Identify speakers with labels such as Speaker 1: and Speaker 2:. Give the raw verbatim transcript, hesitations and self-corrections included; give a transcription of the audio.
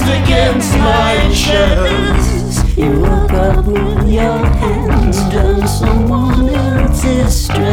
Speaker 1: against my chest.
Speaker 2: You woke up with your hands on someone else's stress.